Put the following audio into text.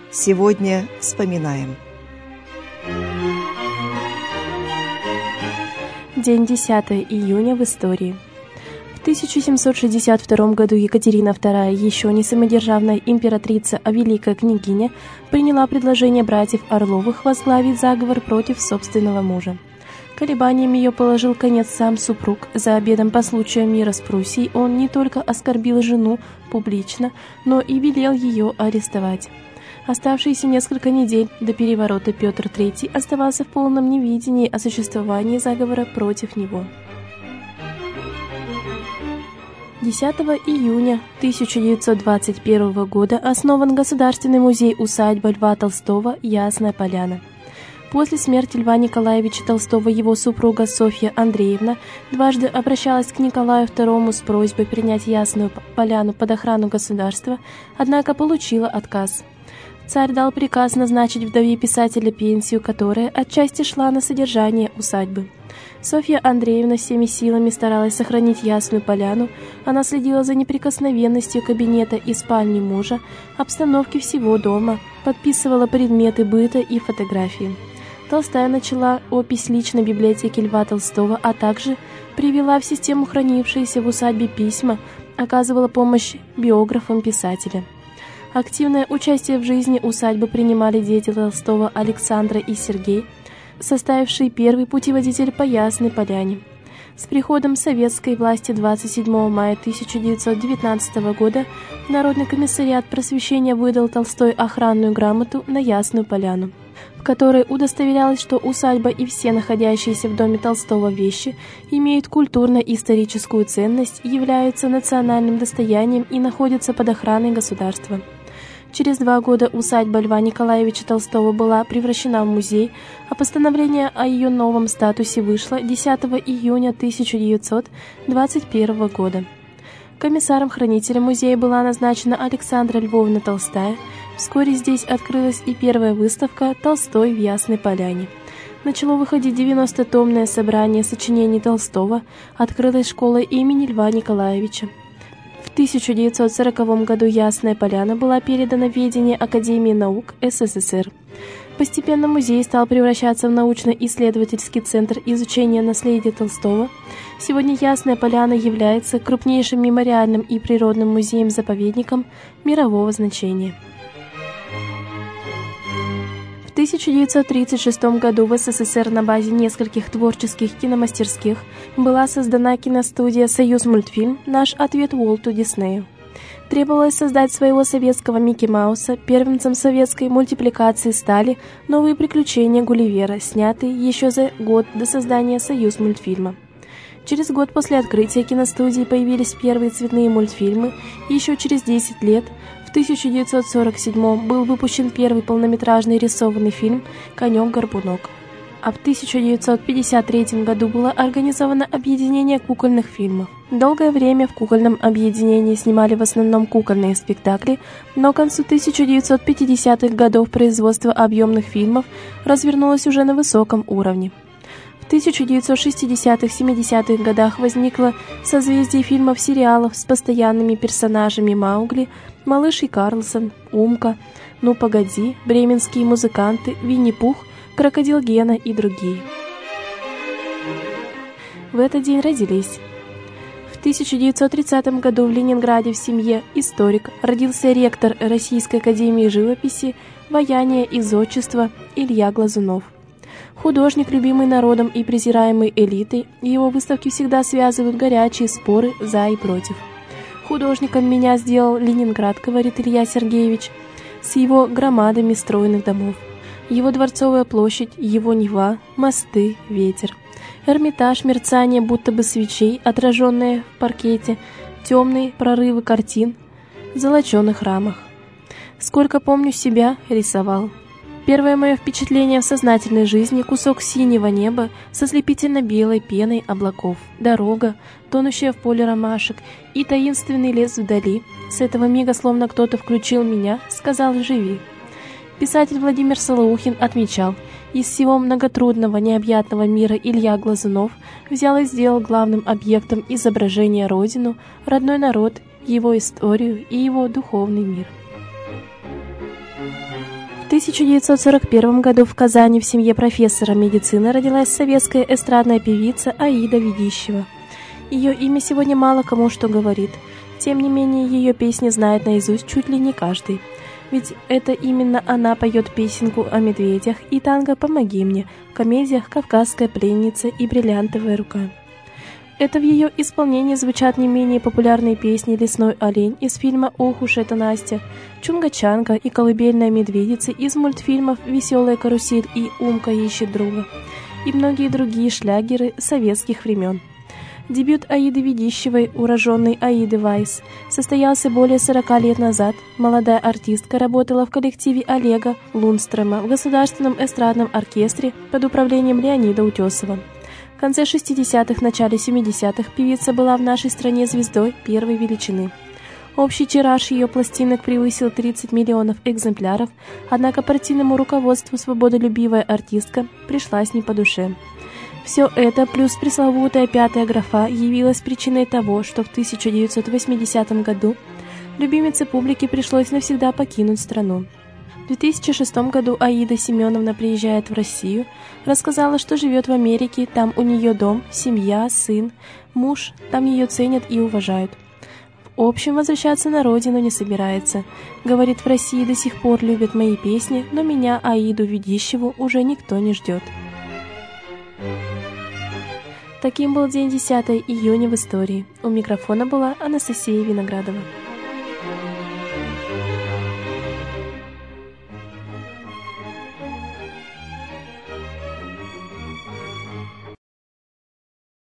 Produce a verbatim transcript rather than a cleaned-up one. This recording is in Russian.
Сегодня вспоминаем. День десятое июня в истории. В тысяча семьсот шестьдесят втором году Екатерина вторая, еще не самодержавная императрица, а великая княгиня, приняла предложение братьев Орловых возглавить заговор против собственного мужа. Колебаниям ее положил конец сам супруг. За обедом по случаю мира с Пруссией он не только оскорбил жену публично, но и велел ее арестовать. Оставшиеся несколько недель до переворота Петр третий оставался в полном неведении о существовании заговора против него. десятого июня тысяча девятьсот двадцать первого года основан Государственный музей-усадьба Льва Толстого «Ясная Поляна». После смерти Льва Николаевича Толстого его супруга Софья Андреевна дважды обращалась к Николаю второму с просьбой принять Ясную Поляну под охрану государства, однако получила отказ. Царь дал приказ назначить вдове писателя пенсию, которая отчасти шла на содержание усадьбы. Софья Андреевна всеми силами старалась сохранить Ясную Поляну. Она следила за неприкосновенностью кабинета и спальни мужа, обстановки всего дома, подписывала предметы быта и фотографии. Толстая начала опись личной библиотеки Льва Толстого, а также привела в систему хранившиеся в усадьбе письма, оказывала помощь биографам писателя. Активное участие в жизни усадьбы принимали дети Толстого Александра и Сергей, составившие первый путеводитель по Ясной Поляне. С приходом советской власти двадцать седьмого мая тысяча девятьсот девятнадцатого года Народный комиссариат просвещения выдал Толстой охранную грамоту на Ясную Поляну, в которой удостоверялось, что усадьба и все находящиеся в доме Толстого вещи имеют культурно-историческую ценность, являются национальным достоянием и находятся под охраной государства. Через два года усадьба Льва Николаевича Толстого была превращена в музей, а постановление о ее новом статусе вышло десятого июня тысяча девятьсот двадцать первого года. Комиссаром-хранителем музея была назначена Александра Львовна Толстая. Вскоре здесь открылась и первая выставка «Толстой в Ясной Поляне». Начало выходить девяностотомное собрание сочинений Толстого, открылась школа имени Льва Николаевича. В тысяча девятьсот сороковом году Ясная Поляна была передана в ведение Академии наук СССР. Постепенно музей стал превращаться в научно-исследовательский центр изучения наследия Толстого. Сегодня Ясная Поляна является крупнейшим мемориальным и природным музеем-заповедником мирового значения. В тысяча девятьсот тридцать шестом году в СССР на базе нескольких творческих киномастерских была создана киностудия «Союзмультфильм. Наш ответ Уолту Диснею». Требовалось создать своего советского Микки Мауса. Первенцем советской мультипликации стали «Новые приключения Гулливера», снятые еще за год до создания «Союзмультфильма». Через год после открытия киностудии появились первые цветные мультфильмы. Еще через десять лет, в тысяча девятьсот сорок седьмом, был выпущен первый полнометражный рисованный фильм «Конек-горбунок». А в тысяча девятьсот пятьдесят третьем году было организовано объединение кукольных фильмов. Долгое время в кукольном объединении снимали в основном кукольные спектакли, но к концу тысяча девятьсот пятидесятых годов производство объемных фильмов развернулось уже на высоком уровне. В тысяча девятьсот шестидесятых-семидесятых годах возникло созвездие фильмов-сериалов с постоянными персонажами Маугли, Малыш и Карлсон, Умка, Ну погоди, Бременские музыканты, Винни-Пух, Крокодил Гена и другие. В этот день родились. В тысяча девятьсот тридцатом году в Ленинграде в семье историк родился ректор Российской академии живописи, ваяния и зодчества Илья Глазунов. Художник, любимый народом и презираемый элитой, его выставки всегда связывают горячие споры за и против. «Художником меня сделал Ленинград», говорит Илья Сергеевич, с его громадами стройных домов. Его Дворцовая площадь, его Нева, мосты, ветер. Эрмитаж, мерцание будто бы свечей, отраженные в паркете, темные прорывы картин в золоченых рамах. Сколько помню себя, рисовал. Первое мое впечатление в сознательной жизни — кусок синего неба со слепительно-белой пеной облаков, дорога, тонущая в поле ромашек, и таинственный лес вдали. С этого мига словно кто-то включил меня, сказал «живи». Писатель Владимир Солоухин отмечал: из всего многотрудного, необъятного мира Илья Глазунов взял и сделал главным объектом изображения родину, родной народ, его историю и его духовный мир. тысяча девятьсот сорок первом году в Казани в семье профессора медицины родилась советская эстрадная певица Аида Ведищева. Ее имя сегодня мало кому что говорит. Тем не менее, ее песни знает наизусть чуть ли не каждый. Ведь это именно она поет песенку о медведях и танго «Помоги мне» в комедиях «Кавказская пленница» и «Бриллиантовая рука». Это в ее исполнении звучат не менее популярные песни «Лесной олень» из фильма «Ох уж это Настя», «Чунга-чанга» и «Колыбельная медведица» из мультфильмов «Веселая карусель» и «Умка ищет друга» и многие другие шлягеры советских времен. Дебют Аиды Ведищевой, уроженной Аиды Вайс, состоялся более сорока лет назад. Молодая артистка работала в коллективе Олега Лундстрема в Государственном эстрадном оркестре под управлением Леонида Утесова. В конце шестидесятых, начале семидесятых певица была в нашей стране звездой первой величины. Общий тираж ее пластинок превысил тридцать миллионов экземпляров, однако партийному руководству свободолюбивая артистка пришлась не по душе. Все это, плюс пресловутая пятая графа, явилась причиной того, что в тысяча девятьсот восьмидесятом году любимице публики пришлось навсегда покинуть страну. В две тысячи шестом году Аида Семеновна приезжает в Россию, рассказала, что живет в Америке, там у нее дом, семья, сын, муж, там ее ценят и уважают. В общем, возвращаться на родину не собирается. Говорит, в России до сих пор любят мои песни, но меня, Аиду Ведищеву, уже никто не ждет. Таким был день десятого июня в истории. У микрофона была Анастасия Виноградова.